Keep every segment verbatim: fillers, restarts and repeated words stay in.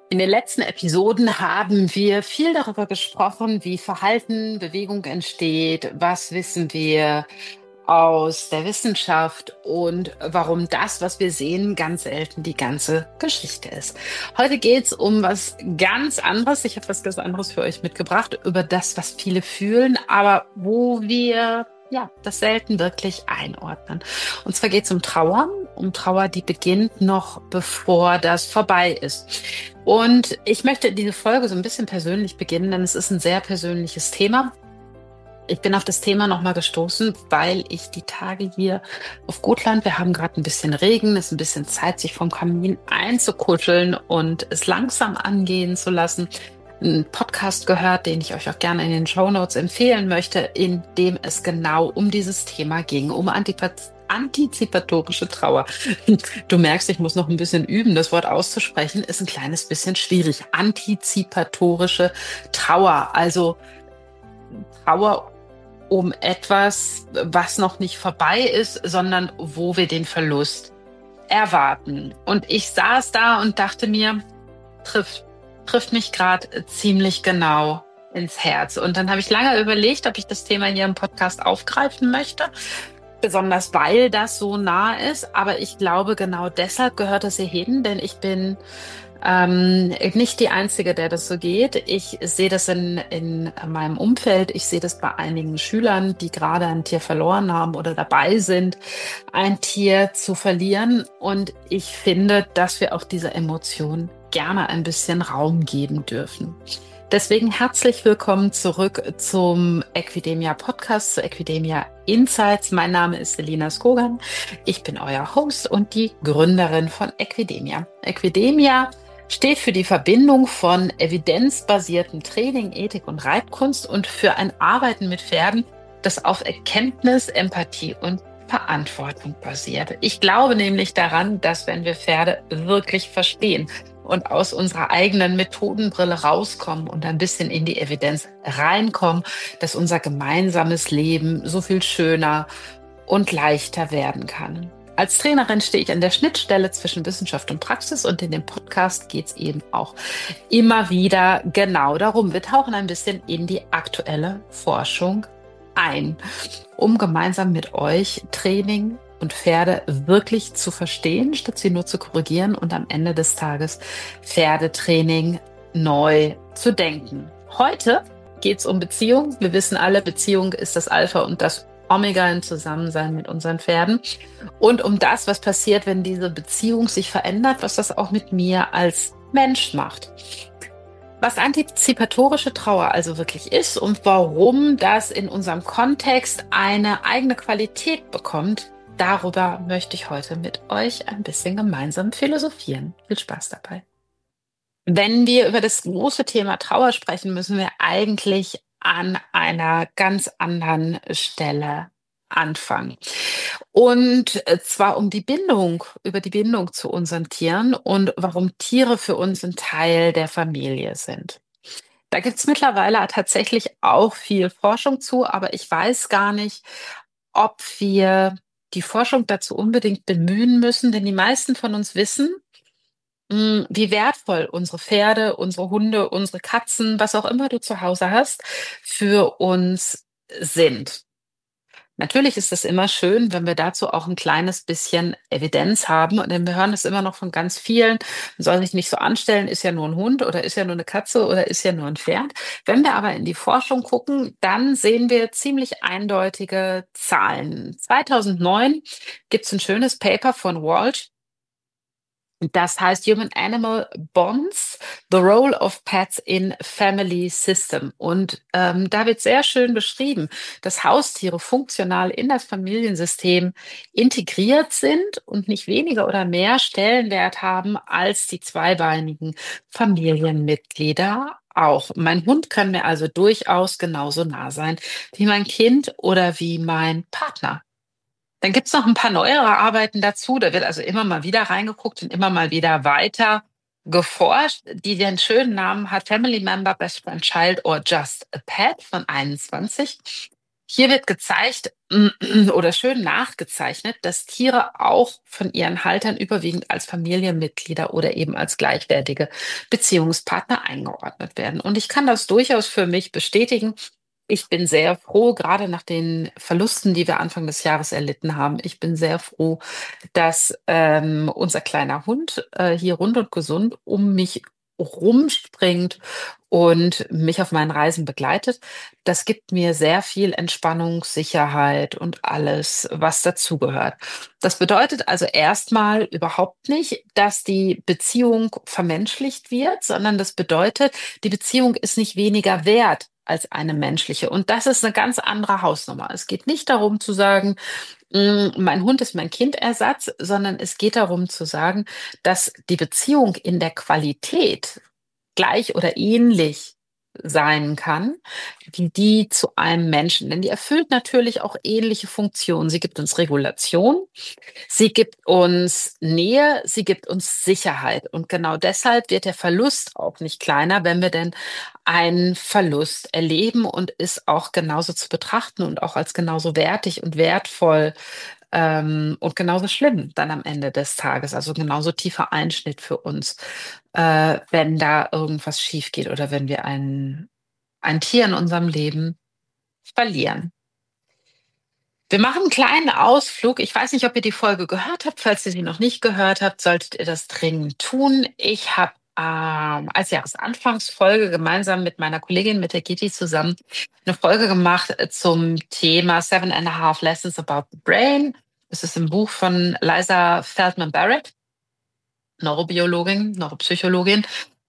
In den letzten Episoden haben wir viel darüber gesprochen, wie Verhalten, Bewegung entsteht, was wissen wir aus der Wissenschaft und warum das, was wir sehen, ganz selten die ganze Geschichte ist. Heute geht es um was ganz anderes. Ich habe was ganz anderes für euch mitgebracht, über das, was viele fühlen, aber wo wir ja das selten wirklich einordnen. Und zwar geht es um Trauer, um Trauer, die beginnt noch bevor das vorbei ist. Und ich möchte diese Folge so ein bisschen persönlich beginnen, denn es ist ein sehr persönliches Thema. Ich bin auf das Thema nochmal gestoßen, weil ich die Tage hier auf Gotland, wir haben gerade ein bisschen Regen, es ist ein bisschen Zeit, sich vom Kamin einzukuscheln und es langsam angehen zu lassen, einen Podcast gehört, den ich euch auch gerne in den Shownotes empfehlen möchte, in dem es genau um dieses Thema ging, um Antipathie. Antizipatorische Trauer. Du merkst, ich muss noch ein bisschen üben, das Wort auszusprechen, ist ein kleines bisschen schwierig. Antizipatorische Trauer, also Trauer um etwas, was noch nicht vorbei ist, sondern wo wir den Verlust erwarten. Und ich saß da und dachte mir, trifft, trifft mich gerade ziemlich genau ins Herz. Und dann habe ich lange überlegt, ob ich das Thema hier im Podcast aufgreifen möchte. Besonders weil das so nah ist. Aber ich glaube, genau deshalb gehört es hier hin, denn ich bin ähm, nicht die Einzige, der das so geht. Ich sehe das in, in meinem Umfeld. Ich sehe das bei einigen Schülern, die gerade ein Tier verloren haben oder dabei sind, ein Tier zu verlieren. Und ich finde, dass wir auch dieser Emotion gerne ein bisschen Raum geben dürfen. Deswegen herzlich willkommen zurück zum Equidemia Podcast, zu Equidemia Insights. Mein Name ist Selina Skogan. Ich bin euer Host und die Gründerin von Equidemia. Equidemia steht für die Verbindung von evidenzbasiertem Training, Ethik und Reitkunst und für ein Arbeiten mit Pferden, das auf Erkenntnis, Empathie und Verantwortung basiert. Ich glaube nämlich daran, dass wenn wir Pferde wirklich verstehen und aus unserer eigenen Methodenbrille rauskommen und ein bisschen in die Evidenz reinkommen, dass unser gemeinsames Leben so viel schöner und leichter werden kann. Als Trainerin stehe ich an der Schnittstelle zwischen Wissenschaft und Praxis und in dem Podcast geht es eben auch immer wieder genau darum. Wir tauchen ein bisschen in die aktuelle Forschung ein, um gemeinsam mit euch Training und Pferde wirklich zu verstehen, statt sie nur zu korrigieren und am Ende des Tages Pferdetraining neu zu denken. Heute geht es um Beziehung. Wir wissen alle, Beziehung ist das Alpha und das Omega im Zusammensein mit unseren Pferden. Und um das, was passiert, wenn diese Beziehung sich verändert, was das auch mit mir als Mensch macht. Was antizipatorische Trauer also wirklich ist und warum das in unserem Kontext eine eigene Qualität bekommt, darüber möchte ich heute mit euch ein bisschen gemeinsam philosophieren. Viel Spaß dabei. Wenn wir über das große Thema Trauer sprechen, müssen wir eigentlich an einer ganz anderen Stelle anfangen. Und zwar um die Bindung, über die Bindung zu unseren Tieren und warum Tiere für uns ein Teil der Familie sind. Da gibt es mittlerweile tatsächlich auch viel Forschung zu, aber ich weiß gar nicht, ob wir die Forschung dazu unbedingt bemühen müssen, denn die meisten von uns wissen, mh, wie wertvoll unsere Pferde, unsere Hunde, unsere Katzen, was auch immer du zu Hause hast, für uns sind. Natürlich ist es immer schön, wenn wir dazu auch ein kleines bisschen Evidenz haben. Denn wir hören es immer noch von ganz vielen. Man soll sich nicht so anstellen, ist ja nur ein Hund oder ist ja nur eine Katze oder ist ja nur ein Pferd. Wenn wir aber in die Forschung gucken, dann sehen wir ziemlich eindeutige Zahlen. zweitausendneun gibt es ein schönes Paper von Walsh. Das heißt Human-Animal Bonds, The Role of Pets in Family System. Und ähm, da wird sehr schön beschrieben, dass Haustiere funktional in das Familiensystem integriert sind und nicht weniger oder mehr Stellenwert haben als die zweibeinigen Familienmitglieder auch. Mein Hund kann mir also durchaus genauso nah sein wie mein Kind oder wie mein Partner. Dann gibt's noch ein paar neuere Arbeiten dazu. Da wird also immer mal wieder reingeguckt und immer mal wieder weiter geforscht, die den schönen Namen hat Family Member, Best Friend, Child or Just a Pet von einundzwanzig. Hier wird gezeigt oder schön nachgezeichnet, dass Tiere auch von ihren Haltern überwiegend als Familienmitglieder oder eben als gleichwertige Beziehungspartner eingeordnet werden. Und ich kann das durchaus für mich bestätigen. Ich bin sehr froh, gerade nach den Verlusten, die wir Anfang des Jahres erlitten haben. Ich bin sehr froh, dass ähm, unser kleiner Hund äh, hier rund und gesund um mich rumspringt und mich auf meinen Reisen begleitet. Das gibt mir sehr viel Entspannung, Sicherheit und alles, was dazugehört. Das bedeutet also erstmal überhaupt nicht, dass die Beziehung vermenschlicht wird, sondern das bedeutet, die Beziehung ist nicht weniger wert als eine menschliche. Und das ist eine ganz andere Hausnummer. Es geht nicht darum zu sagen, mm, mein Hund ist mein Kindersatz, sondern es geht darum zu sagen, dass die Beziehung in der Qualität gleich oder ähnlich sein kann, wie die zu einem Menschen. Denn die erfüllt natürlich auch ähnliche Funktionen. Sie gibt uns Regulation, sie gibt uns Nähe, sie gibt uns Sicherheit. Und genau deshalb wird der Verlust auch nicht kleiner, wenn wir denn einen Verlust erleben und ist auch genauso zu betrachten und auch als genauso wertig und wertvoll ähm, und genauso schlimm dann am Ende des Tages. Also genauso tiefer Einschnitt für uns, äh, wenn da irgendwas schief geht oder wenn wir ein, ein Tier in unserem Leben verlieren. Wir machen einen kleinen Ausflug. Ich weiß nicht, ob ihr die Folge gehört habt. Falls ihr sie noch nicht gehört habt, solltet ihr das dringend tun. Ich habe ähm, als Jahresanfangsfolge gemeinsam mit meiner Kollegin, mit der Gitti zusammen, eine Folge gemacht äh, zum Thema Seven and a Half Lessons About the Brain. Das ist ein Buch von Liza Feldman Barrett, Neurobiologin, Neuropsychologin.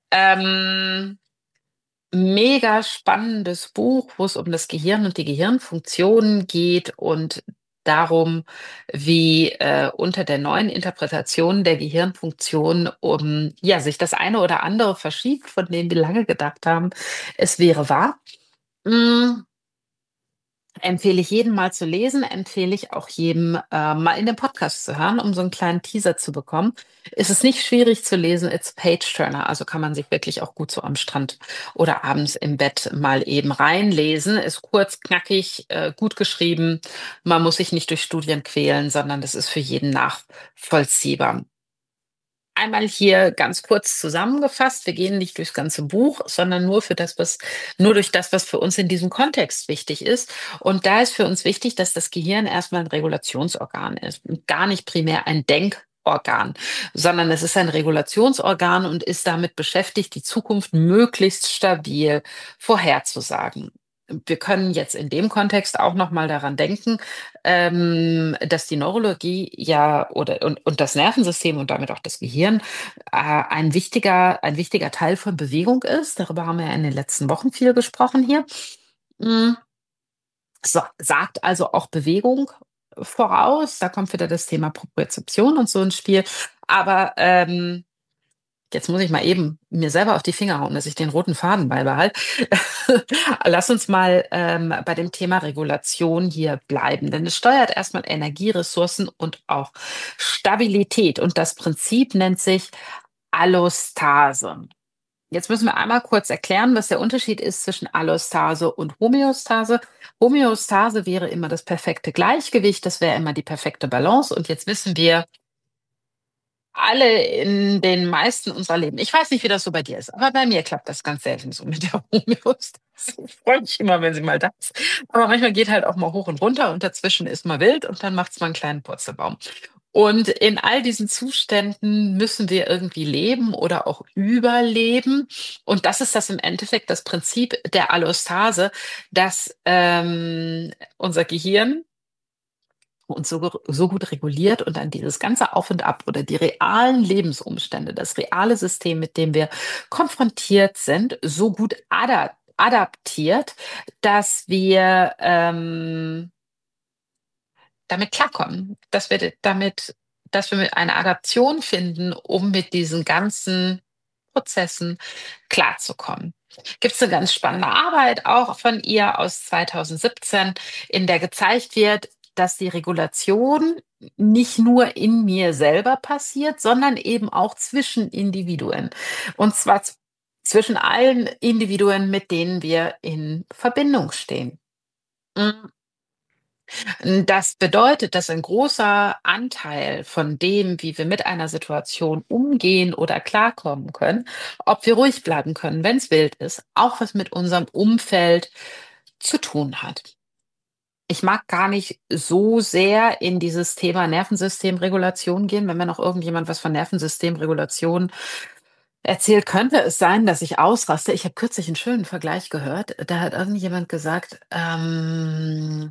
Ähm, Mega spannendes Buch, wo es um das Gehirn und die Gehirnfunktionen geht und darum, wie äh, unter der neuen Interpretation der Gehirnfunktion um ja sich das eine oder andere verschiebt, von dem wir lange gedacht haben, es wäre wahr. Mm, Empfehle ich jedem mal zu lesen, empfehle ich auch jedem äh, mal in den Podcast zu hören, um so einen kleinen Teaser zu bekommen. Es ist nicht schwierig zu lesen, it's Page-Turner, also kann man sich wirklich auch gut so am Strand oder abends im Bett mal eben reinlesen. Ist kurz, knackig, äh, gut geschrieben. Man muss sich nicht durch Studien quälen, sondern das ist für jeden nachvollziehbar. Einmal hier ganz kurz zusammengefasst. Wir gehen nicht durchs ganze Buch, sondern nur für das, was, nur durch das, was für uns in diesem Kontext wichtig ist. Und da ist für uns wichtig, dass das Gehirn erstmal ein Regulationsorgan ist und gar nicht primär ein Denkorgan, sondern es ist ein Regulationsorgan und ist damit beschäftigt, die Zukunft möglichst stabil vorherzusagen. Wir können jetzt in dem Kontext auch noch mal daran denken, ähm, dass die Neurologie ja oder und, und das Nervensystem und damit auch das Gehirn äh, ein wichtiger, ein wichtiger Teil von Bewegung ist. Darüber haben wir ja in den letzten Wochen viel gesprochen hier. Mm, So, sagt also auch Bewegung voraus. Da kommt wieder das Thema Propriozeption und so ins Spiel. Aber ähm, jetzt muss ich mal eben mir selber auf die Finger hauen, dass ich den roten Faden beibehalte. Lass uns mal ähm, bei dem Thema Regulation hier bleiben, denn es steuert erstmal Energie, Ressourcen und auch Stabilität. Und das Prinzip nennt sich Allostase. Jetzt müssen wir einmal kurz erklären, was der Unterschied ist zwischen Allostase und Homöostase. Homöostase wäre immer das perfekte Gleichgewicht, das wäre immer die perfekte Balance. Und jetzt wissen wir, alle in den meisten unserer Leben. Ich weiß nicht, wie das so bei dir ist, aber bei mir klappt das ganz selten so mit der Homöostase. Ich freue mich immer, wenn sie mal da ist. Aber manchmal geht halt auch mal hoch und runter und dazwischen ist mal wild und dann macht es mal einen kleinen Purzelbaum. Und in all diesen Zuständen müssen wir irgendwie leben oder auch überleben. Und das ist das im Endeffekt das Prinzip der Allostase, dass ähm, unser Gehirn und so, ge- so gut reguliert und an dieses ganze Auf und Ab oder die realen Lebensumstände, das reale System, mit dem wir konfrontiert sind, so gut ada adaptiert, dass wir ähm, damit klarkommen, dass wir damit, dass wir eine Adaption finden, um mit diesen ganzen Prozessen klarzukommen. Gibt es eine ganz spannende Arbeit auch von ihr aus zwanzig siebzehn, in der gezeigt wird, dass die Regulation nicht nur in mir selber passiert, sondern eben auch zwischen Individuen. Und zwar z- zwischen allen Individuen, mit denen wir in Verbindung stehen. Mm. Das bedeutet, dass ein großer Anteil von dem, wie wir mit einer Situation umgehen oder klarkommen können, ob wir ruhig bleiben können, wenn es wild ist, auch was mit unserem Umfeld zu tun hat. Ich mag gar nicht so sehr in dieses Thema Nervensystemregulation gehen. Wenn mir noch irgendjemand was von Nervensystemregulation erzählt, könnte es sein, dass ich ausraste. Ich habe kürzlich einen schönen Vergleich gehört. Da hat irgendjemand gesagt, ähm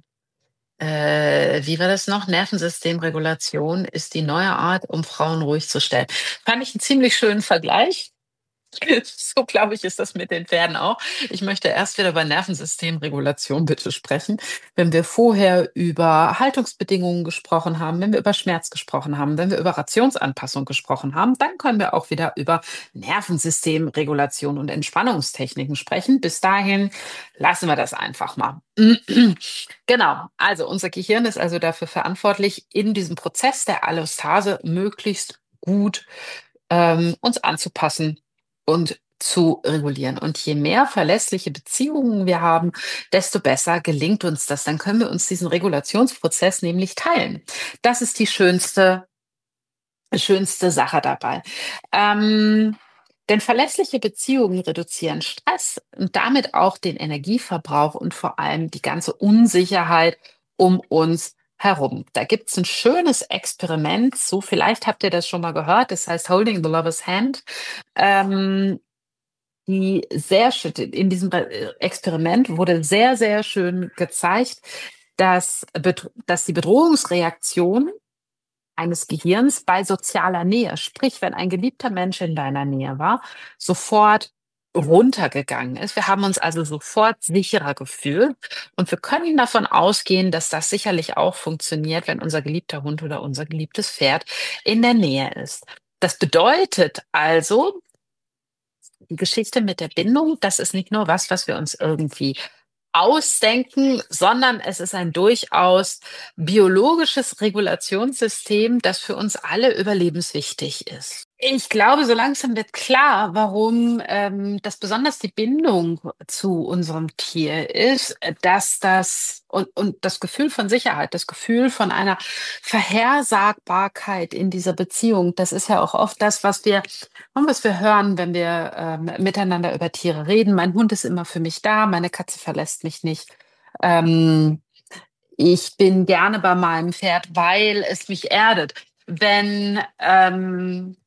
äh, wie war das noch? Nervensystemregulation ist die neue Art, um Frauen ruhig zu stellen. Fand ich einen ziemlich schönen Vergleich. So, glaube ich, ist das mit den Pferden auch. Ich möchte erst wieder über Nervensystemregulation bitte sprechen. Wenn wir vorher über Haltungsbedingungen gesprochen haben, wenn wir über Schmerz gesprochen haben, wenn wir über Rationsanpassung gesprochen haben, dann können wir auch wieder über Nervensystemregulation und Entspannungstechniken sprechen. Bis dahin lassen wir das einfach mal. Genau, also unser Gehirn ist also dafür verantwortlich, in diesem Prozess der Allostase möglichst gut ähm, uns anzupassen und zu regulieren. Und je mehr verlässliche Beziehungen wir haben, desto besser gelingt uns das. Dann können wir uns diesen Regulationsprozess nämlich teilen. Das ist die schönste, schönste Sache dabei. Ähm, denn verlässliche Beziehungen reduzieren Stress und damit auch den Energieverbrauch und vor allem die ganze Unsicherheit um uns herum. Da gibt es ein schönes Experiment, so vielleicht habt ihr das schon mal gehört, das heißt Holding the Lover's Hand. Ähm, die sehr schön, in diesem äh, Experiment wurde sehr, sehr schön gezeigt, dass, bedro- dass die Bedrohungsreaktion eines Gehirns bei sozialer Nähe, sprich, wenn ein geliebter Mensch in deiner Nähe war, sofort runtergegangen ist. Wir haben uns also sofort sicherer gefühlt und wir können davon ausgehen, dass das sicherlich auch funktioniert, wenn unser geliebter Hund oder unser geliebtes Pferd in der Nähe ist. Das bedeutet also, die Geschichte mit der Bindung, das ist nicht nur was, was wir uns irgendwie ausdenken, sondern es ist ein durchaus biologisches Regulationssystem, das für uns alle überlebenswichtig ist. Ich glaube, so langsam wird klar, warum ähm, das besonders die Bindung zu unserem Tier ist, äh, dass das und, und das Gefühl von Sicherheit, das Gefühl von einer Vorhersagbarkeit in dieser Beziehung, das ist ja auch oft das, was wir, was wir hören, wenn wir ähm, miteinander über Tiere reden. Mein Hund ist immer für mich da, meine Katze verlässt mich nicht. Ähm, Ich bin gerne bei meinem Pferd, weil es mich erdet. Wenn ähm,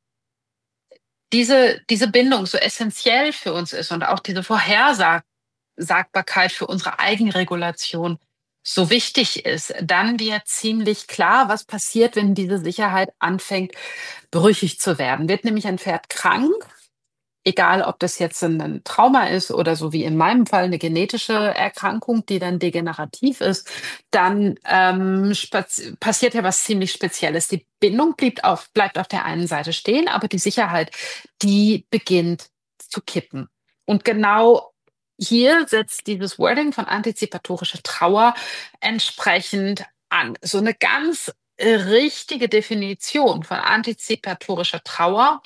diese, diese Bindung so essentiell für uns ist und auch diese Vorhersagbarkeit für unsere Eigenregulation so wichtig ist, dann wird ziemlich klar, was passiert, wenn diese Sicherheit anfängt, brüchig zu werden. Wird nämlich ein Pferd krank, egal ob das jetzt ein, ein Trauma ist oder so wie in meinem Fall eine genetische Erkrankung, die dann degenerativ ist, dann ähm, spaz- passiert ja was ziemlich Spezielles. Die Bindung bleibt auf, bleibt auf der einen Seite stehen, aber die Sicherheit, die beginnt zu kippen. Und genau hier setzt dieses Wording von antizipatorischer Trauer entsprechend an. So eine ganz äh, richtige Definition von antizipatorischer Trauer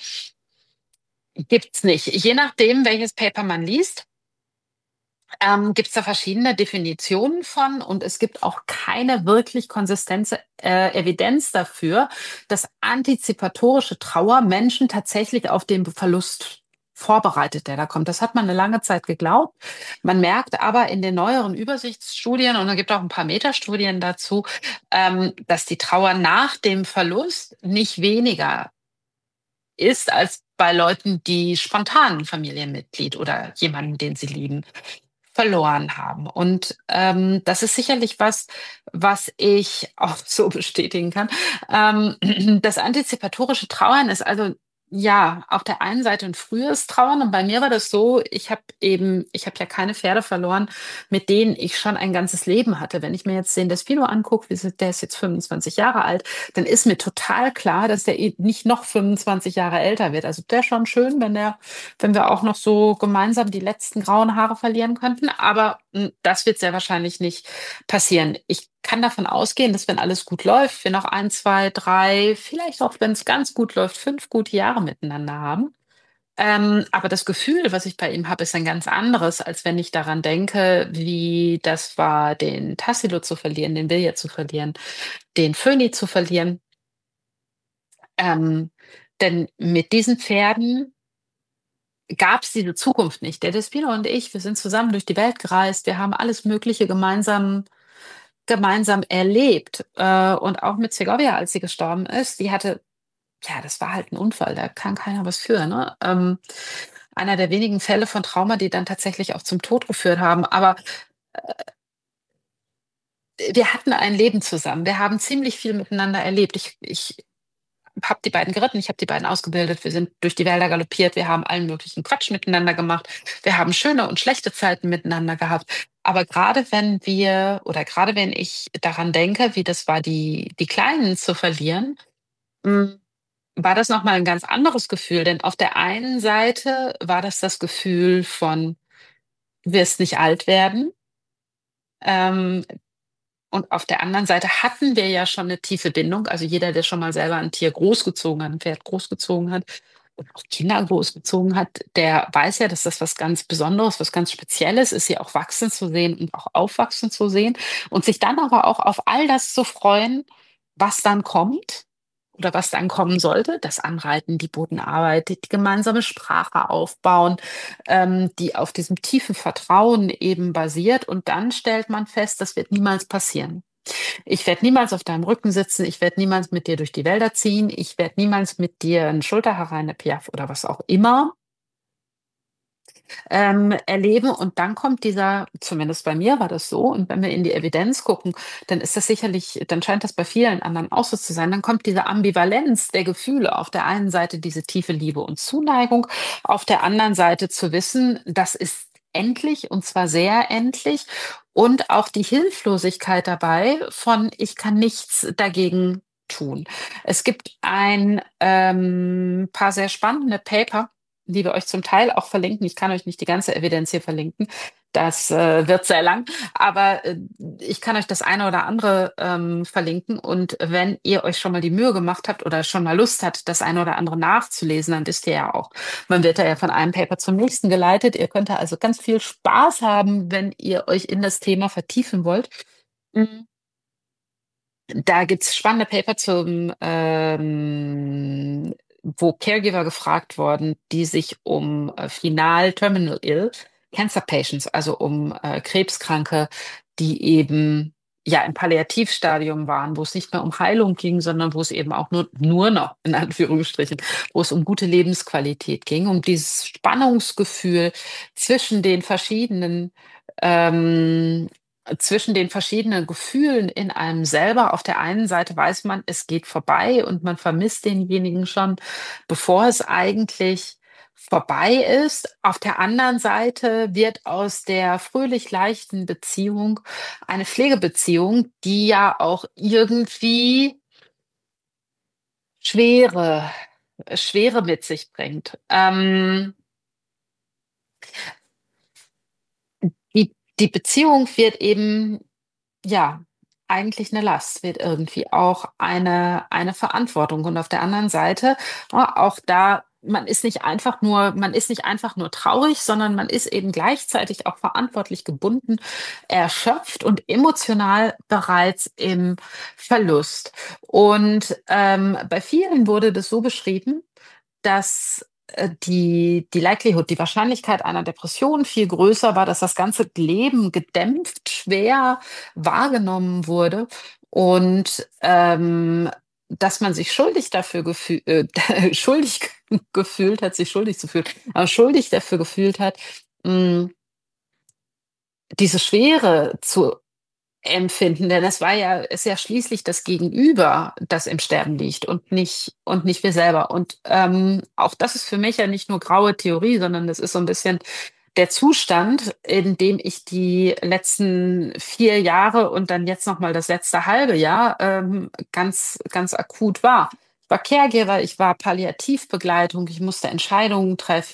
gibt's nicht. Je nachdem, welches Paper man liest, ähm, gibt's da verschiedene Definitionen von und es gibt auch keine wirklich konsistente äh, Evidenz dafür, dass antizipatorische Trauer Menschen tatsächlich auf den Verlust vorbereitet, der da kommt. Das hat man eine lange Zeit geglaubt. Man merkt aber in den neueren Übersichtsstudien, und es gibt auch ein paar Metastudien dazu, ähm, dass die Trauer nach dem Verlust nicht weniger ist als bei Leuten, die spontan ein Familienmitglied oder jemanden, den sie lieben, verloren haben. Und ähm, das ist sicherlich was, was ich auch so bestätigen kann. Ähm, das antizipatorische Trauern ist also ja auf der einen Seite ein frühes Trauern und bei mir war das so, ich habe eben, ich habe ja keine Pferde verloren, mit denen ich schon ein ganzes Leben hatte. Wenn ich mir jetzt den Despino angucke, wie sie- der ist jetzt fünfundzwanzig Jahre alt, dann ist mir total klar, dass der eh nicht noch fünfundzwanzig Jahre älter wird. Also der schon schön, wenn der wenn wir auch noch so gemeinsam die letzten grauen Haare verlieren könnten. Aber mh, das wird sehr wahrscheinlich nicht passieren. Ich kann davon ausgehen, dass wenn alles gut läuft, wir noch ein, zwei, drei, vielleicht auch, wenn es ganz gut läuft, fünf gute Jahre miteinander haben. Ähm, aber das Gefühl, was ich bei ihm habe, ist ein ganz anderes, als wenn ich daran denke, wie das war, den Tassilo zu verlieren, den Vilja zu verlieren, den Föni zu verlieren. Ähm, denn mit diesen Pferden gab es diese Zukunft nicht. Der Despino und ich, wir sind zusammen durch die Welt gereist, wir haben alles Mögliche gemeinsam gemeinsam erlebt. Äh, und auch mit Segovia, als sie gestorben ist, die hatte, ja, das war halt ein Unfall, da kann keiner was für, ne? Ähm, einer der wenigen Fälle von Trauma, die dann tatsächlich auch zum Tod geführt haben. Aber wir hatten ein Leben zusammen. Wir haben ziemlich viel miteinander erlebt. Ich ich habe die beiden geritten, ich habe die beiden ausgebildet. Wir sind durch die Wälder galoppiert, wir haben allen möglichen Quatsch miteinander gemacht. Wir haben schöne und schlechte Zeiten miteinander gehabt. Aber gerade wenn wir oder gerade wenn ich daran denke, wie das war, die die Kleinen zu verlieren, hm, war das noch mal 'n ganz anderes Gefühl. Denn auf der einen Seite war das das Gefühl von: „Du wirst nicht alt werden." Ähm, und auf der anderen Seite hatten wir ja schon 'ne tiefe Bindung. Also, jeder, der schon mal selber 'n Tier großgezogen hat 'n Pferd großgezogen hat und auch Kinder großgezogen hat, der weiß ja, dass das was ganz Besonderes, was ganz Spezielles ist, sie auch wachsen zu sehen und auch aufwachsen zu sehen und sich dann aber auch auf all das zu freuen, was dann kommt oder was dann kommen sollte. Das Anreiten, die Bodenarbeit, die gemeinsame Sprache aufbauen, ähm, die auf diesem tiefen Vertrauen eben basiert. Und dann stellt man fest, das wird niemals passieren. Ich werde niemals auf deinem Rücken sitzen, ich werde niemals mit dir durch die Wälder ziehen, ich werde niemals mit dir 'n Schulterharei, 'ne Piaffe oder was auch immer ähm, erleben. Und dann kommt dieser, zumindest bei mir war das so, und wenn wir in die Evidenz gucken, dann ist das sicherlich, dann scheint das bei vielen anderen auch so zu sein. Dann kommt diese Ambivalenz der Gefühle. Auf der einen Seite diese tiefe Liebe und Zuneigung, auf der anderen Seite zu wissen, das ist endlich und zwar sehr endlich, und auch die Hilflosigkeit dabei von: „Ich kann nichts dagegen tun." Es gibt ein, ähm, paar sehr spannende Paper, die wir euch zum Teil auch verlinken. Ich kann euch nicht die ganze Evidenz hier verlinken. Das, äh, wird sehr lang, aber, äh, ich kann euch das eine oder andere, ähm, verlinken. Und wenn ihr euch schon mal die Mühe gemacht habt oder schon mal Lust habt, das eine oder andere nachzulesen, dann wisst ihr ja auch, man wird da ja von einem Paper zum nächsten geleitet. Ihr könnt da also ganz viel Spaß haben, wenn ihr euch in das Thema vertiefen wollt. Hm. Da gibt's spannende Paper zum, ähm wo Caregiver gefragt wurden, die sich um, äh, final terminal ill Cancer Patients, also um, äh, Krebskranke, die eben, ja, im Palliativstadium waren, wo es nicht mehr um Heilung ging, sondern wo es eben auch nur nur noch in Anführungsstrichen, wo es um gute Lebensqualität ging, um dieses Spannungsgefühl zwischen den verschiedenen ähm, zwischen den verschiedenen Gefühlen in einem selber. Auf der einen Seite weiß man, es geht vorbei und man vermisst denjenigen schon, bevor es eigentlich vorbei ist. Auf der anderen Seite wird aus der fröhlich leichten Beziehung eine Pflegebeziehung, die ja auch irgendwie Schwere Schwere mit sich bringt. Ähm, die die Beziehung wird eben, ja, eigentlich 'ne Last, wird irgendwie auch eine eine Verantwortung. Und auf der anderen Seite, ne, auch da, man ist nicht einfach nur man ist nicht einfach nur traurig, sondern man ist eben gleichzeitig auch verantwortlich gebunden, erschöpft und emotional bereits im Verlust. Und, ähm, bei vielen wurde das so beschrieben, dass, äh, die die Likelihood, die Wahrscheinlichkeit einer Depression viel größer war, dass das ganze Leben gedämpft, schwer wahrgenommen wurde und, ähm, dass man sich schuldig dafür gefüh äh, schuldig gefühlt hat, sich schuldig zu fühlen, aber schuldig dafür gefühlt hat, hm, diese Schwere zu empfinden, denn es war ja ist ja schließlich das Gegenüber, das im Sterben liegt und nicht und nicht wir selber. Und, ähm, auch das ist für mich ja nicht nur graue Theorie, sondern das ist so ein bisschen der Zustand, in dem ich die letzten vier Jahre und dann jetzt noch mal das letzte halbe Jahr, ähm, ganz ganz akut war. Ich war Caregiver, ich war Palliativbegleitung, ich musste Entscheidungen treffen.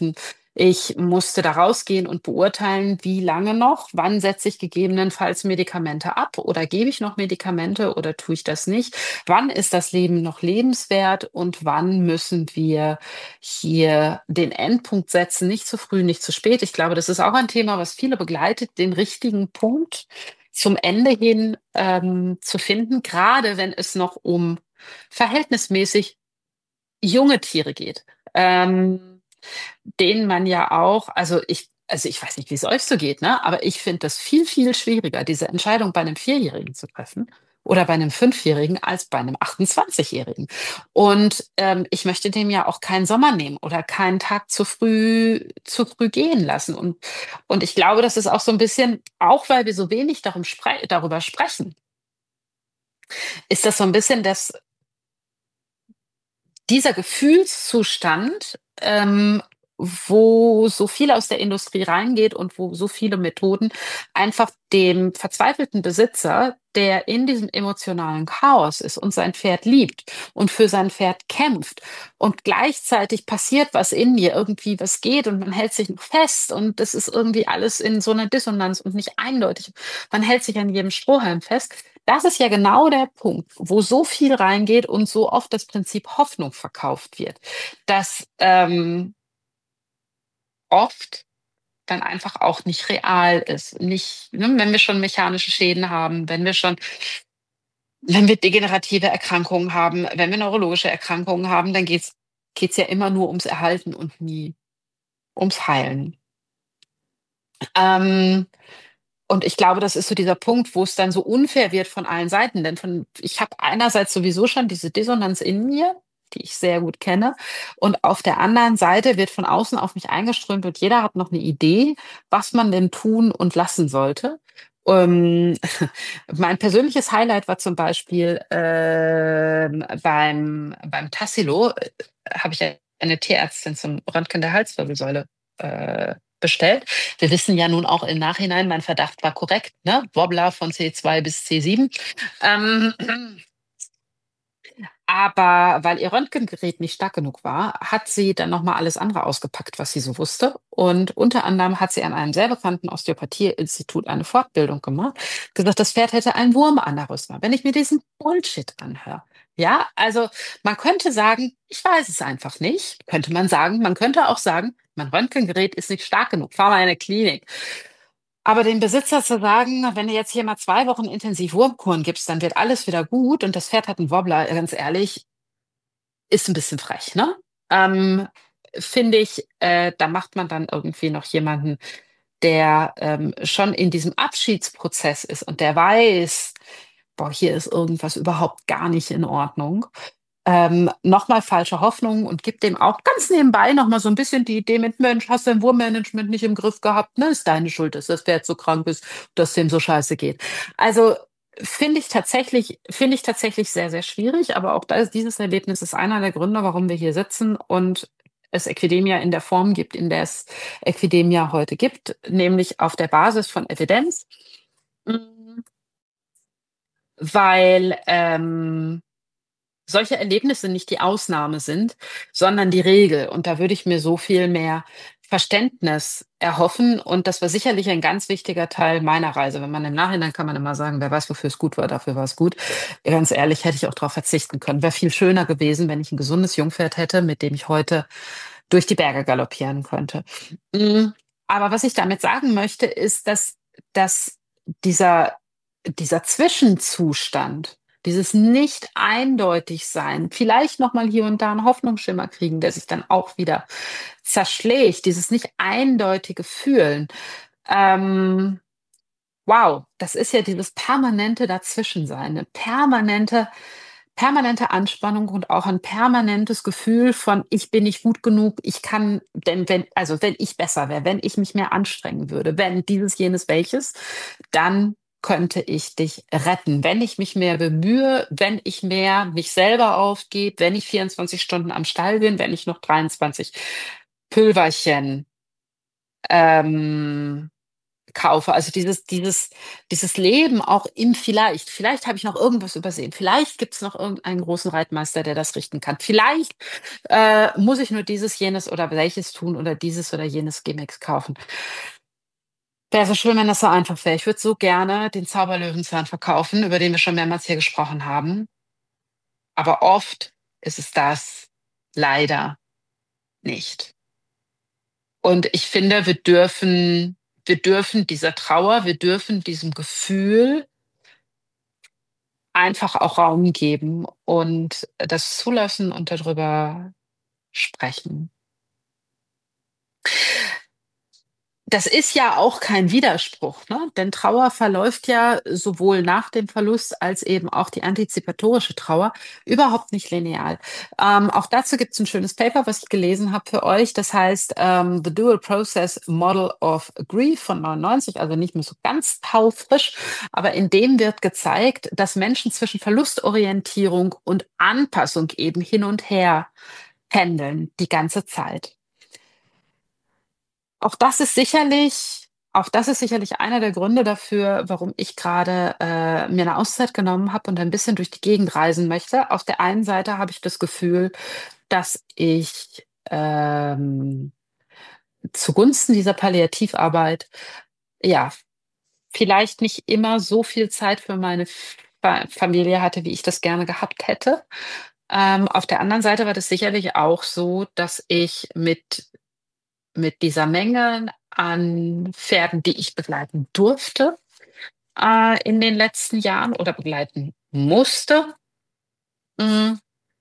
Ich musste da rausgehen und beurteilen, wie lange noch, wann setze ich gegebenenfalls Medikamente ab oder gebe ich noch Medikamente oder tue ich das nicht? Wann ist das Leben noch lebenswert und wann müssen wir hier den Endpunkt setzen? Nicht zu früh, nicht zu spät. Ich glaube, das ist auch ein Thema, was viele begleitet, den richtigen Punkt zum Ende hin ähm, zu finden, gerade wenn es noch um verhältnismäßig junge Tiere geht. Ähm, denen man ja auch, also ich, also ich weiß nicht, wie es euch so geht, ne? Aber ich finde das viel, viel schwieriger, diese Entscheidung bei einem Vierjährigen zu treffen oder bei einem Fünfjährigen als bei einem achtundzwanzigjährigen. Und ähm, ich möchte dem ja auch keinen Sommer nehmen oder keinen Tag zu früh, zu früh gehen lassen. Und, und ich glaube, das ist auch so ein bisschen, auch weil wir so wenig darum spre darüber sprechen, ist das so ein bisschen das dieser Gefühlszustand, ähm, wo so viel aus der Industrie reingeht und wo so viele Methoden einfach dem verzweifelten Besitzer, der in diesem emotionalen Chaos ist und sein Pferd liebt und für sein Pferd kämpft und gleichzeitig passiert was in mir, irgendwie was geht und man hält sich noch fest und das ist irgendwie alles in so einer Dissonanz und nicht eindeutig. Man hält sich an jedem Strohhalm fest. Das ist ja genau der Punkt, wo so viel reingeht und so oft das Prinzip Hoffnung verkauft wird, dass ähm, oft dann einfach auch nicht real ist. Nicht, ne, wenn wir schon mechanische Schäden haben, wenn wir schon, wenn wir degenerative Erkrankungen haben, wenn wir neurologische Erkrankungen haben, dann geht's geht's ja immer nur ums Erhalten und nie ums Heilen. Ähm, Und ich glaube, das ist so dieser Punkt, wo es dann so unfair wird von allen Seiten. Denn von, ich habe einerseits sowieso schon diese Dissonanz in mir, die ich sehr gut kenne. Und auf der anderen Seite wird von außen auf mich eingeströmt und jeder hat noch eine Idee, was man denn tun und lassen sollte. Ähm, mein persönliches Highlight war zum Beispiel ähm, beim, beim Tassilo, äh, habe ich eine Tierärztin zum Röntgen der Halswirbelsäule äh, bestellt. Wir wissen ja nun auch im Nachhinein, mein Verdacht war korrekt, ne? Wobbler von C zwei bis C sieben. Ähm, aber weil ihr Röntgengerät nicht stark genug war, hat sie dann nochmal alles andere ausgepackt, was sie so wusste. Und unter anderem hat sie an einem sehr bekannten Osteopathie-Institut eine Fortbildung gemacht, gesagt, das Pferd hätte ein Wurmaneurysma. Wenn ich mir diesen Bullshit anhöre, ja, also man könnte sagen, ich weiß es einfach nicht, könnte man sagen. Man könnte auch sagen, mein Röntgengerät ist nicht stark genug, fahr mal in eine Klinik. Aber dem Besitzer zu sagen, wenn du jetzt hier mal zwei Wochen intensiv Wurmkuren gibst, dann wird alles wieder gut und das Pferd hat einen Wobbler, ganz ehrlich, ist ein bisschen frech, ne? Ähm, finde ich, äh, da macht man dann irgendwie noch jemanden, der ähm, schon in diesem Abschiedsprozess ist und der weiß, boah, hier ist irgendwas überhaupt gar nicht in Ordnung. Ähm, nochmal falsche Hoffnung und gibt dem auch ganz nebenbei nochmal so ein bisschen die Idee mit, Mensch, hast du dein Wurmmanagement nicht im Griff gehabt? Ne, ist deine Schuld, dass das Pferd so krank ist, dass dem so scheiße geht. Also finde ich tatsächlich, finde ich tatsächlich sehr, sehr schwierig, aber auch da ist dieses Erlebnis ist einer der Gründe, warum wir hier sitzen und es Equidemia in der Form gibt, in der es Equidemia heute gibt, nämlich auf der Basis von Evidenz. Mm, Weil ähm, solche Erlebnisse nicht die Ausnahme sind, sondern die Regel. Und da würde ich mir so viel mehr Verständnis erhoffen. Und das war sicherlich ein ganz wichtiger Teil meiner Reise. Wenn man im Nachhinein kann man immer sagen, wer weiß, wofür es gut war, dafür war es gut. Ganz ehrlich, hätte ich auch darauf verzichten können. Wäre viel schöner gewesen, wenn ich ein gesundes Jungpferd hätte, mit dem ich heute durch die Berge galoppieren könnte. Mm, Aber was ich damit sagen möchte, ist, dass, dass dieser, dieser Zwischenzustand, dieses nicht eindeutig sein, vielleicht noch mal hier und da einen Hoffnungsschimmer kriegen, der sich dann auch wieder zerschlägt, dieses nicht eindeutige Fühlen. Ähm, wow, das ist ja dieses permanente Dazwischensein, eine permanente, permanente Anspannung und auch ein permanentes Gefühl von, ich bin nicht gut genug, ich kann, denn wenn, also wenn ich besser wäre, wenn ich mich mehr anstrengen würde, wenn dieses, jenes, welches, dann könnte ich dich retten. Wenn ich mich mehr bemühe, wenn ich mehr mich selber aufgebe, wenn ich vierundzwanzig Stunden am Stall bin, wenn ich noch dreiundzwanzig Pülverchen ähm, kaufe. Also dieses dieses dieses Leben auch im Vielleicht. Vielleicht habe ich noch irgendwas übersehen. Vielleicht gibt's noch irgendeinen großen Reitmeister, der das richten kann. Vielleicht, äh, muss ich nur dieses, jenes oder welches tun oder dieses oder jenes Gimmicks kaufen. Wäre so schön, wenn das so einfach wäre. Ich würde so gerne den Zauberlöwenzahn verkaufen, über den wir schon mehrmals hier gesprochen haben. Aber oft ist es das leider nicht. Und ich finde, wir dürfen wir dürfen dieser Trauer, wir dürfen diesem Gefühl einfach auch Raum geben und das zulassen und darüber sprechen. Das ist ja auch kein Widerspruch, ne? Denn Trauer verläuft ja sowohl nach dem Verlust als eben auch die antizipatorische Trauer überhaupt nicht lineal. Ähm, auch dazu gibt's ein schönes Paper, was ich gelesen habe für euch. Das heißt, ähm, „The Dual Process Model of Grief" von neunundneunzig, also nicht mehr so ganz taufrisch, aber in dem wird gezeigt, dass Menschen zwischen Verlustorientierung und Anpassung eben hin und her pendeln die ganze Zeit. Auch das ist sicherlich auch das ist sicherlich einer der Gründe dafür, warum ich gerade äh, mir eine Auszeit genommen habe und ein bisschen durch die Gegend reisen möchte. Auf der einen Seite habe ich das Gefühl, dass ich, ähm, zugunsten dieser Palliativarbeit, ja, vielleicht nicht immer so viel Zeit für meine Fa Familie hatte, wie ich das gerne gehabt hätte. Ähm, auf der anderen Seite war das sicherlich auch so, dass ich mit mit dieser Menge an Pferden, die ich begleiten durfte, äh, in den letzten Jahren oder begleiten musste, hm,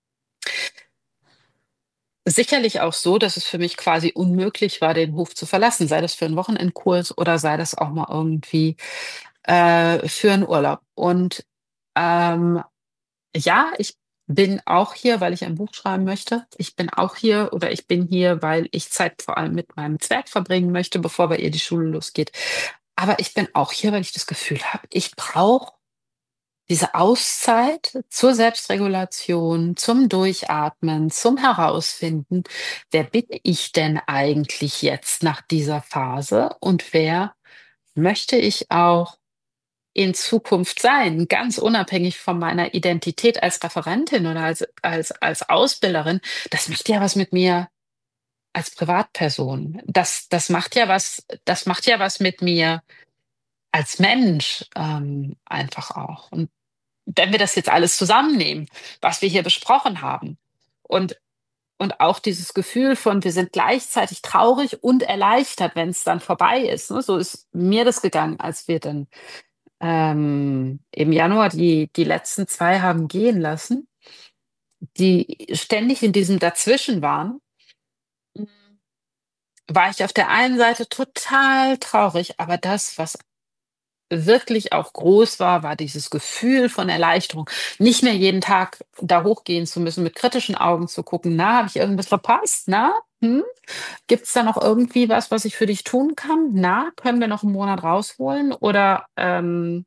sicherlich auch so, dass es für mich quasi unmöglich war, den Hof zu verlassen, sei das für 'n Wochenendkurs oder sei das auch mal irgendwie, äh, für 'n Urlaub. Und, ähm, ja, ich bin auch hier, weil ich ein Buch schreiben möchte. Ich bin auch hier oder ich bin hier, weil ich Zeit vor allem mit meinem Zwerg verbringen möchte, bevor bei ihr die Schule losgeht. Aber ich bin auch hier, weil ich das Gefühl habe, ich brauche diese Auszeit zur Selbstregulation, zum Durchatmen, zum Herausfinden: „Wer bin ich denn eigentlich jetzt nach dieser Phase und wer möchte ich auch in Zukunft sein?" Ganz unabhängig von meiner Identität als Referentin oder als als als Ausbilderin. Das macht ja was mit mir als Privatperson. Das das macht ja was das macht ja was mit mir als Mensch, ähm, einfach auch. Und wenn wir das jetzt alles zusammennehmen, was wir hier besprochen haben und und auch dieses Gefühl von, wir sind gleichzeitig traurig und erleichtert, wenn es dann vorbei ist, ne? So ist mir das gegangen, als wir dann, ähm, im Januar die die letzten zwei haben gehen lassen, die ständig in diesem Dazwischen waren. Hm, war ich auf der einen Seite total traurig, aber das, was wirklich auch groß war, war dieses Gefühl von Erleichterung. Nicht mehr jeden Tag da hochgehen zu müssen, mit kritischen Augen zu gucken: „Na, habe ich irgendwas verpasst? Na, hm, gibt's da noch irgendwie was, was ich für dich tun kann? Na, können wir noch einen Monat rausholen oder, ähm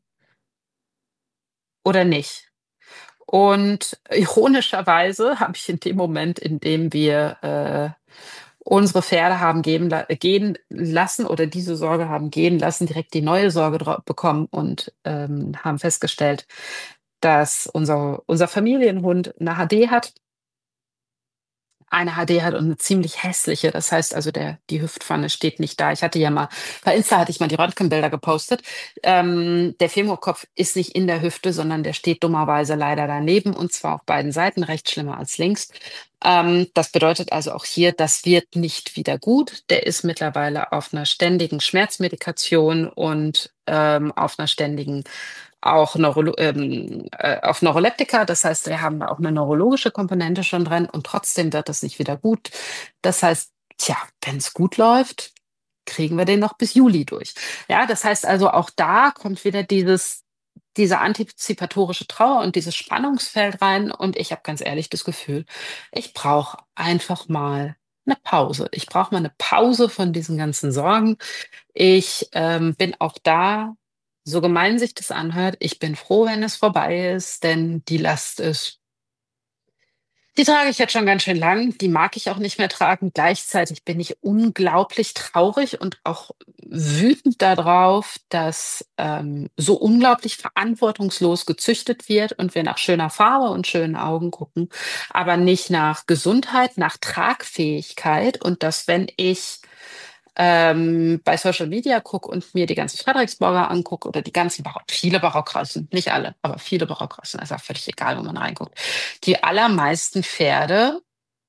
oder nicht?" Und ironischerweise habe ich in dem Moment, in dem wir, äh, unsere Pferde haben geben la gehen lassen oder diese Sorge haben gehen lassen, direkt die neue Sorge drau bekommen und, ähm, haben festgestellt, dass unser unser Familienhund 'ne H D hat. Eine H D hat und 'ne ziemlich hässliche. Das heißt also, der die Hüftpfanne steht nicht da. Ich hatte ja mal bei Insta hatte ich mal die Röntgenbilder gepostet. Ähm, der Femurkopf ist nicht in der Hüfte, sondern der steht dummerweise leider daneben und zwar auf beiden Seiten, rechts schlimmer als links. Ähm, das bedeutet also auch hier, das wird nicht wieder gut. Der ist mittlerweile auf 'ner ständigen Schmerzmedikation und, ähm, auf 'ner ständigen auch Neurolo ähm, äh, auf Neuroleptika. Das heißt, wir haben da auch 'ne neurologische Komponente schon drin und trotzdem wird das nicht wieder gut. Das heißt, tja, wenn's gut läuft, kriegen wir den noch bis Juli durch. Ja, das heißt also, auch da kommt wieder dieses diese antizipatorische Trauer und dieses Spannungsfeld rein und ich habe ganz ehrlich das Gefühl, ich brauche einfach mal 'ne Pause. Ich brauche mal 'ne Pause von diesen ganzen Sorgen. Ich, ähm, bin auch da, so gemein sich das anhört, ich bin froh, wenn es vorbei ist, denn die Last ist Die trage ich jetzt schon ganz schön lang. Die mag ich auch nicht mehr tragen. Gleichzeitig bin ich unglaublich traurig und auch wütend darauf, dass ähm, so unglaublich verantwortungslos gezüchtet wird und wir nach schöner Farbe und schönen Augen gucken, aber nicht nach Gesundheit, nach Tragfähigkeit. Und dass, wenn ich ähm, bei Social Media gucke und mir die ganzen Frederiksborger angucke oder die ganzen Barock, viele Barockrassen, nicht alle, aber viele Barockrassen, also auch völlig egal, wo man reinguckt, die allermeisten Pferde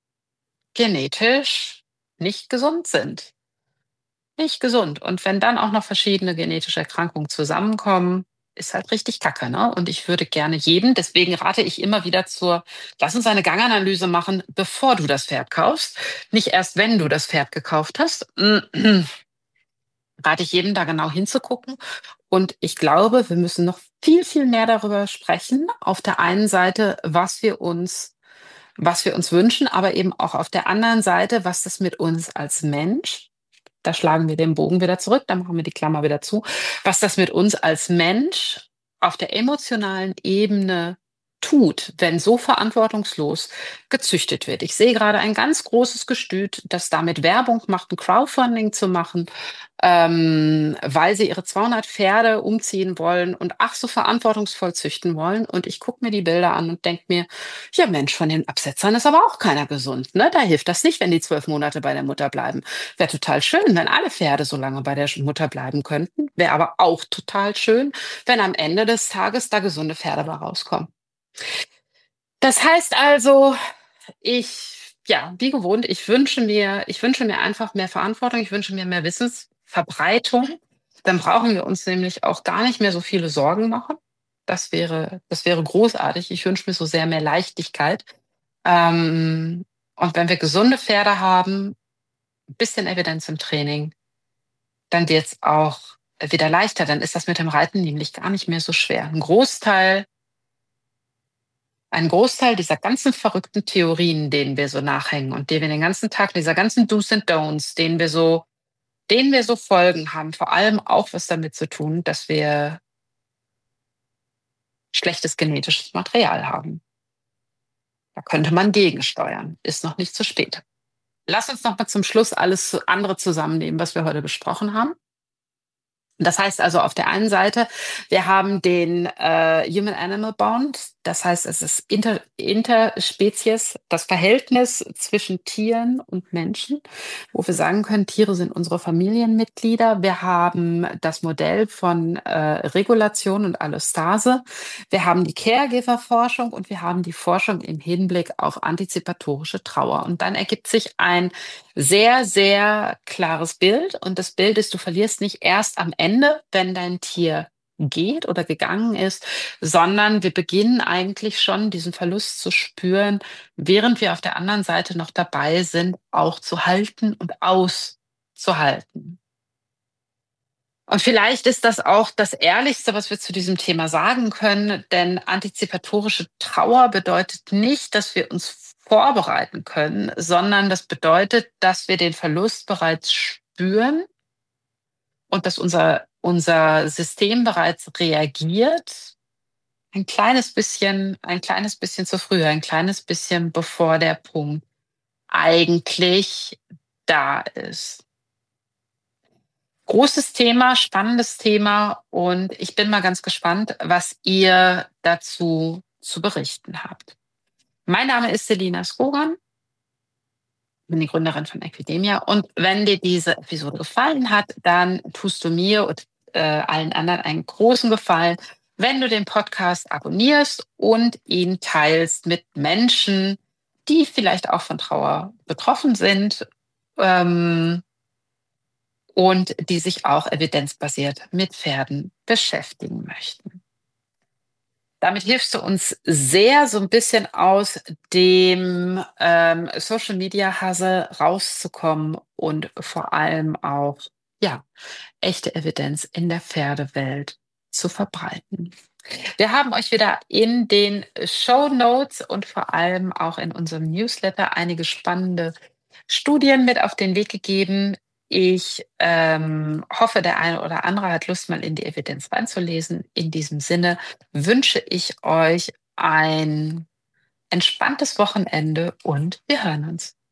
genetisch nicht gesund sind. Nicht gesund. Und wenn dann auch noch verschiedene genetische Erkrankungen zusammenkommen, ist halt richtig Kacke, ne? Und ich würde gerne jeden, deswegen rate ich immer wieder zur, lass uns eine Ganganalyse machen, bevor du das Pferd kaufst. Nicht erst, wenn du das Pferd gekauft hast. Rate ich jedem, da genau hinzugucken. Und ich glaube, wir müssen noch viel, viel mehr darüber sprechen. Auf der einen Seite, was wir uns, was wir uns wünschen, aber eben auch auf der anderen Seite, was das mit uns als Mensch, da schlagen wir den Bogen wieder zurück, da machen wir die Klammer wieder zu, was das mit uns als Mensch auf der emotionalen Ebene tut, wenn so verantwortungslos gezüchtet wird. Ich sehe gerade ein ganz großes Gestüt, das damit Werbung macht, ein Crowdfunding zu machen, ähm, weil sie ihre zweihundert Pferde umziehen wollen und ach so verantwortungsvoll züchten wollen. Und ich gucke mir die Bilder an und denke mir, ja Mensch, von den Absetzern ist aber auch keiner gesund. Ne? Da hilft das nicht, wenn die zwölf Monate bei der Mutter bleiben. Wäre total schön, wenn alle Pferde so lange bei der Mutter bleiben könnten. Wäre aber auch total schön, wenn am Ende des Tages da gesunde Pferde bei rauskommen. Das heißt also, ich, ja, wie gewohnt, ich wünsche mir, ich wünsche mir einfach mehr Verantwortung, ich wünsche mir mehr Wissensverbreitung. Dann brauchen wir uns nämlich auch gar nicht mehr so viele Sorgen machen. Das wäre, das wäre großartig. Ich wünsche mir so sehr mehr Leichtigkeit. Ähm, und wenn wir gesunde Pferde haben, ein bisschen Evidenz im Training, dann wird es auch wieder leichter. Dann ist das mit dem Reiten nämlich gar nicht mehr so schwer. Ein Großteil Ein Großteil dieser ganzen verrückten Theorien, denen wir so nachhängen und denen wir den ganzen Tag, dieser ganzen Do's and Don'ts, denen wir so, denen wir so folgen, haben vor allem auch was damit zu tun, dass wir schlechtes genetisches Material haben. Da könnte man gegensteuern. Ist noch nicht zu spät. Lass uns noch mal zum Schluss alles andere zusammennehmen, was wir heute besprochen haben. Das heißt also auf der einen Seite, wir haben den äh, Human-Animal-Bond, das heißt, es ist inter, interspezies, das Verhältnis zwischen Tieren und Menschen, wo wir sagen können, Tiere sind unsere Familienmitglieder. Wir haben das Modell von äh, Regulation und Allostase. Wir haben die Caregiver-Forschung und wir haben die Forschung im Hinblick auf antizipatorische Trauer. Und dann ergibt sich ein sehr, sehr klares Bild. Und das Bild ist, du verlierst nicht erst am Ende, wenn dein Tier geht oder gegangen ist, sondern wir beginnen eigentlich schon diesen Verlust zu spüren, während wir auf der anderen Seite noch dabei sind, auch zu halten und auszuhalten. Und vielleicht ist das auch das Ehrlichste, was wir zu diesem Thema sagen können, denn antizipatorische Trauer bedeutet nicht, dass wir uns vorbereiten können, sondern das bedeutet, dass wir den Verlust bereits spüren und dass unser, unser System bereits reagiert, ein kleines bisschen, ein kleines bisschen zu früh, ein kleines bisschen bevor der Punkt eigentlich da ist. Großes Thema, spannendes Thema und ich bin mal ganz gespannt, was ihr dazu zu berichten habt. Mein Name ist Selina Skogan, bin die Gründerin von Equidemia und wenn dir diese Episode gefallen hat, dann tust du mir und äh, allen anderen einen großen Gefallen, wenn du den Podcast abonnierst und ihn teilst mit Menschen, die vielleicht auch von Trauer betroffen sind. Ähm, und die sich auch evidenzbasiert mit Pferden beschäftigen möchten. Damit hilfst du uns sehr, so ein bisschen aus dem ähm, Social Media Hustle rauszukommen und vor allem auch ja, echte Evidenz in der Pferdewelt zu verbreiten. Wir haben euch wieder in den Show Notes und vor allem auch in unserem Newsletter einige spannende Studien mit auf den Weg gegeben. Ich ähm, hoffe, der eine oder andere hat Lust, mal in die Evidenz reinzulesen. In diesem Sinne wünsche ich euch ein entspanntes Wochenende und wir hören uns.